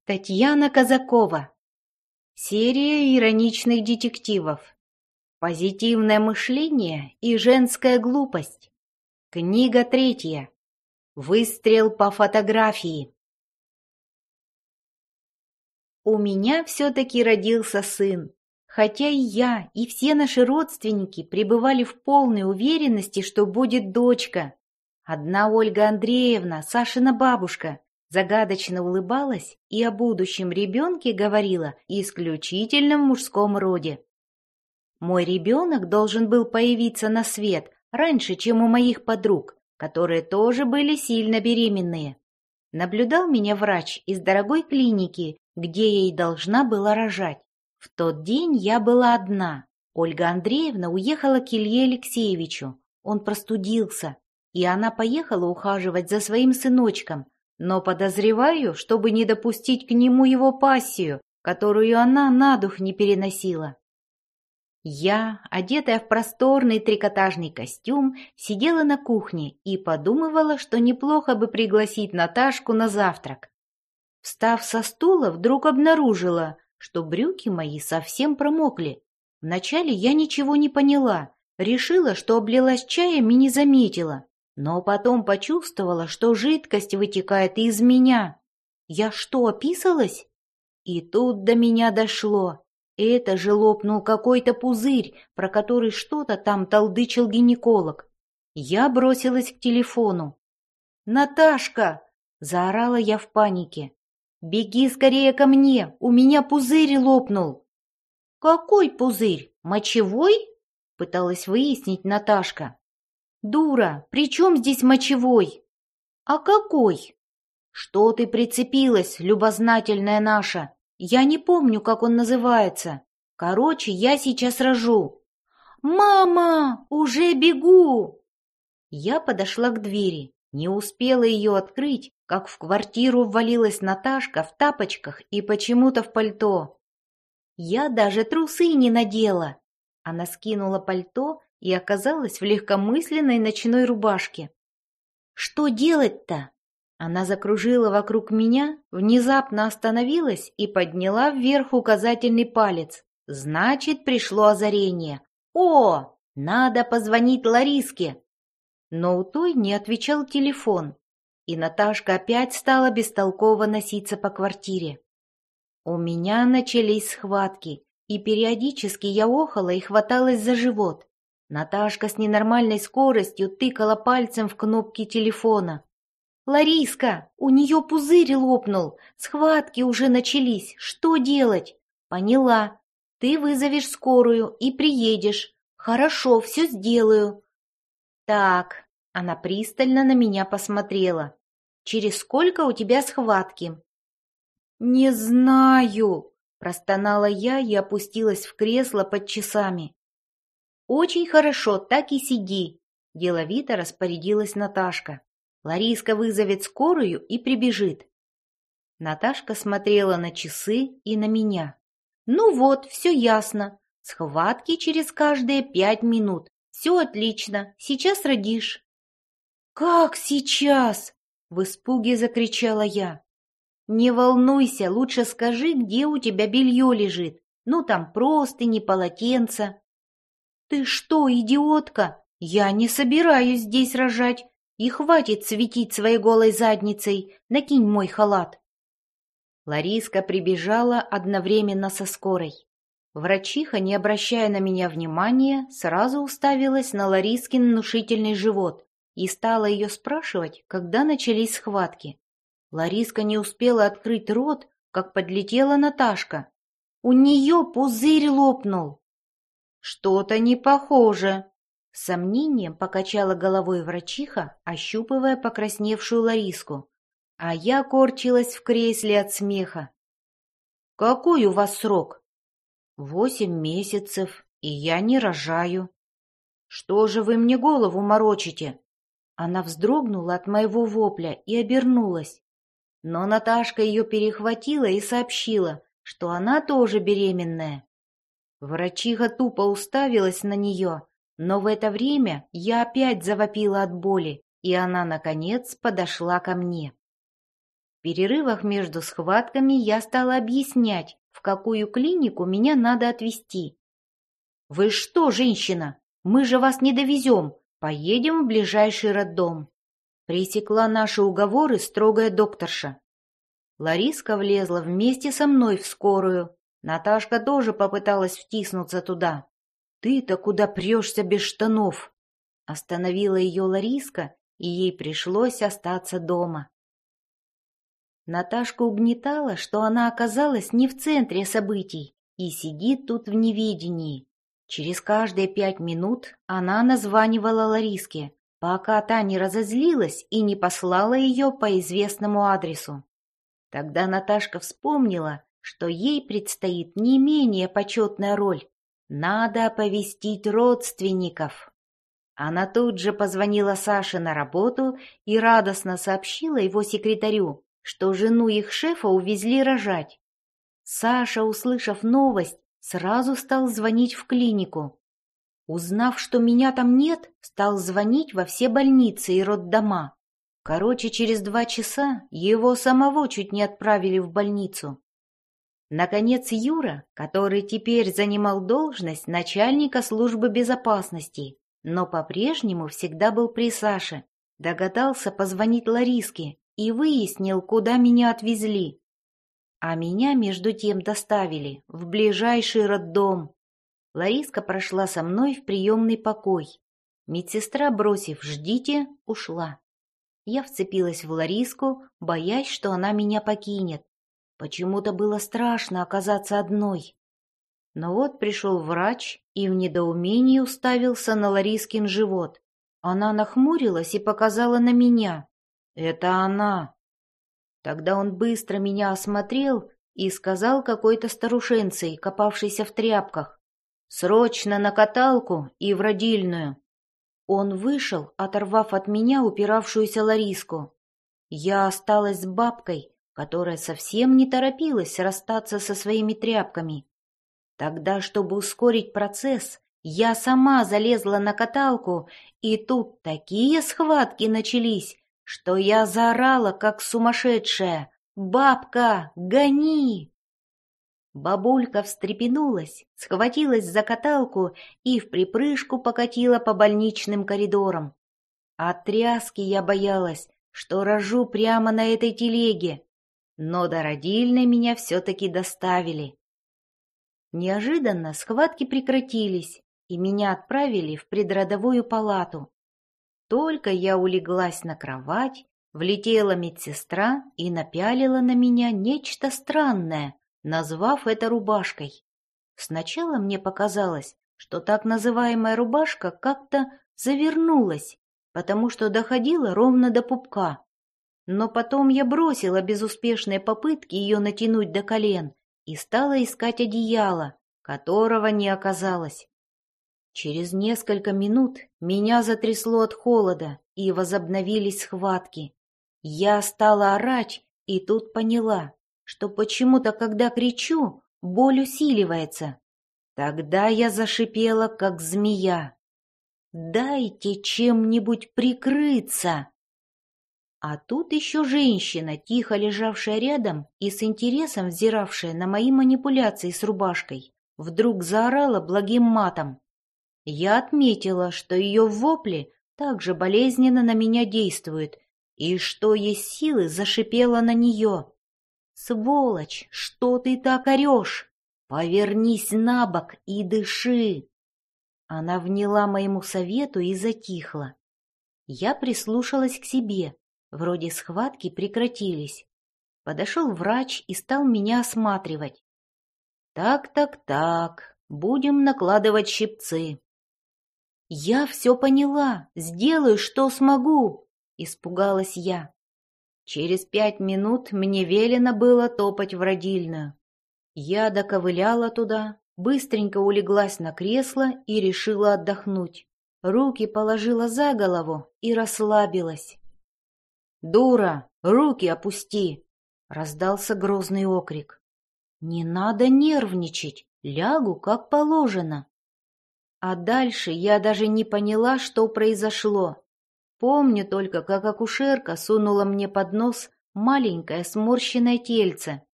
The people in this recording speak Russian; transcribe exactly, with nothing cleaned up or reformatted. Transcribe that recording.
Татьяна Казакова. Серия ироничных детективов. Позитивное мышление и женская глупость. Книга третья. Выстрел по фотографии. У меня все-таки родился сын, хотя и я, и все наши родственники пребывали в полной уверенности, что будет дочка. Одна Ольга Андреевна, Сашина бабушка, загадочно улыбалась и о будущем ребенке говорила исключительно в мужском роде. Мой ребенок должен был появиться на свет раньше, чем у моих подруг, которые тоже были сильно беременные. Наблюдал меня врач из дорогой клиники, где я и должна была рожать. В тот день я была одна. Ольга Андреевна уехала к Илье Алексеевичу. Он простудился, и она поехала ухаживать за своим сыночком, но подозреваю, чтобы не допустить к нему его пассию, которую она на дух не переносила. Я, одетая в просторный трикотажный костюм, сидела на кухне и подумывала, что неплохо бы пригласить Наташку на завтрак. Встав со стула, вдруг обнаружила, что брюки мои совсем промокли. Вначале я ничего не поняла, решила, что облилась чаем и не заметила. Но потом почувствовала, что жидкость вытекает из меня. Я что, описалась? И тут до меня дошло. Это же лопнул какой-то пузырь, про который что-то там толдычил гинеколог. Я бросилась к телефону. «Наташка!» — заорала я в панике. «Беги скорее ко мне, у меня пузырь лопнул!» «Какой пузырь? Мочевой?» — пыталась выяснить Наташка. «Дура, при чем здесь мочевой?» «А какой?» «Что ты прицепилась, любознательная наша? Я не помню, как он называется. Короче, я сейчас рожу». «Мама, уже бегу!» Я подошла к двери, не успела ее открыть, как в квартиру ввалилась Наташка в тапочках и почему-то в пальто. Я даже трусы не надела. Она скинула пальто и оказалась в легкомысленной ночной рубашке. «Что делать-то?» Она закружила вокруг меня, внезапно остановилась и подняла вверх указательный палец. Значит, пришло озарение. «О, надо позвонить Лариске!» Но у той не отвечал телефон, и Наташка опять стала бестолково носиться по квартире. У меня начались схватки, и периодически я охала и хваталась за живот. Наташка с ненормальной скоростью тыкала пальцем в кнопки телефона. «Лариска, у нее пузырь лопнул, схватки уже начались, что делать?» «Поняла. Ты вызовешь скорую и приедешь. Хорошо, все сделаю». «Так», — она пристально на меня посмотрела. «Через сколько у тебя схватки?» «Не знаю», — простонала я и опустилась в кресло под часами. «Очень хорошо, так и сиди», — деловито распорядилась Наташка. «Лариска вызовет скорую и прибежит». Наташка смотрела на часы и на меня. «Ну вот, все ясно. Схватки через каждые пять минут. Все отлично, сейчас родишь». «Как сейчас?» — в испуге закричала я. «Не волнуйся, лучше скажи, где у тебя белье лежит. Ну там простыни, полотенца». «Ты что, идиотка? Я не собираюсь здесь рожать. И хватит светить своей голой задницей. Накинь мой халат». Лариска прибежала одновременно со скорой. Врачиха, не обращая на меня внимания, сразу уставилась на Ларискин внушительный живот и стала ее спрашивать, когда начались схватки. Лариска не успела открыть рот, как подлетела Наташка. «У нее пузырь лопнул». «Что-то не похоже», — с сомнением покачала головой врачиха, ощупывая покрасневшую Лариску, а я корчилась в кресле от смеха. «Какой у вас срок?» «Восемь месяцев, и я не рожаю». «Что же вы мне голову морочите?» Она вздрогнула от моего вопля и обернулась. Но Наташка ее перехватила и сообщила, что она тоже беременная. Врачиха тупо уставилась на нее, но в это время я опять завопила от боли, и она, наконец, подошла ко мне. перерывах между схватками я стала объяснять, в какую клинику меня надо отвезти. «Вы что, женщина, мы же вас не довезем, поедем в ближайший роддом», пресекла наши уговоры строгая докторша. Лариска влезла вместе со мной в скорую. Наташка тоже попыталась втиснуться туда. «Ты-то куда прешься без штанов?» Остановила ее Лариска, и ей пришлось остаться дома. Наташка угнетала, что она оказалась не в центре событий и сидит тут в неведении. Через каждые пять минут она названивала Лариске, пока та не разозлилась и не послала ее по известному адресу. Тогда Наташка вспомнила, что ей предстоит не менее почетная роль. Надо оповестить родственников. Она тут же позвонила Саше на работу и радостно сообщила его секретарю, что жену их шефа увезли рожать. Саша, услышав новость, сразу стал звонить в клинику. Узнав, что меня там нет, стал звонить во все больницы и роддома. Короче, через два часа его самого чуть не отправили в больницу. Наконец Юра, который теперь занимал должность начальника службы безопасности, но по-прежнему всегда был при Саше, догадался позвонить Лариске и выяснил, куда меня отвезли. А меня, между тем, доставили в ближайший роддом. Лариска прошла со мной в приемный покой. Медсестра, бросив «ждите», ушла. Я вцепилась в Лариску, боясь, что она меня покинет. Почему-то было страшно оказаться одной. Но вот пришел врач и в недоумении уставился на Ларискин живот. Она нахмурилась и показала на меня. «Это она!» Тогда он быстро меня осмотрел и сказал какой-то старушенцей, копавшейся в тряпках: «Срочно на каталку и в родильную!» Он вышел, оторвав от меня упиравшуюся Лариску. Я осталась с бабкой, которая совсем не торопилась расстаться со своими тряпками. Тогда, чтобы ускорить процесс, я сама залезла на каталку, и тут такие схватки начались, что я заорала, как сумасшедшая: «Бабка, гони!» Бабулька встрепенулась, схватилась за каталку и вприпрыжку покатила по больничным коридорам. От тряски я боялась, что рожу прямо на этой телеге, но до родильной меня все-таки доставили. Неожиданно схватки прекратились, и меня отправили в предродовую палату. Только я улеглась на кровать, влетела медсестра и напялила на меня нечто странное, назвав это рубашкой. Сначала мне показалось, что так называемая рубашка как-то завернулась, потому что доходила ровно до пупка. Но потом я бросила безуспешные попытки ее натянуть до колен и стала искать одеяло, которого не оказалось. Через несколько минут меня затрясло от холода, и возобновились схватки. Я стала орать, и тут поняла, что почему-то, когда кричу, боль усиливается. Тогда я зашипела, как змея: «Дайте чем-нибудь прикрыться!» А тут еще женщина, тихо лежавшая рядом и с интересом взиравшая на мои манипуляции с рубашкой, вдруг заорала благим матом. Я отметила, что ее вопли также болезненно на меня действуют, и что есть силы зашипела на нее: «Сволочь, что ты так орешь? Повернись на бок и дыши!» Она вняла моему совету и затихла. Я прислушалась к себе. Вроде схватки прекратились. Подошел врач и стал меня осматривать. «Так-так-так, будем накладывать щипцы». «Я все поняла, сделаю, что смогу», — испугалась я. Через пять минут мне велено было топать в родильную. Я доковыляла туда, быстренько улеглась на кресло и решила отдохнуть. Руки положила за голову и расслабилась. «Дура, руки опусти!» — раздался грозный окрик. «Не надо нервничать, лягу как положено». А дальше я даже не поняла, что произошло. Помню только, как акушерка сунула мне под нос маленькое сморщенное тельце.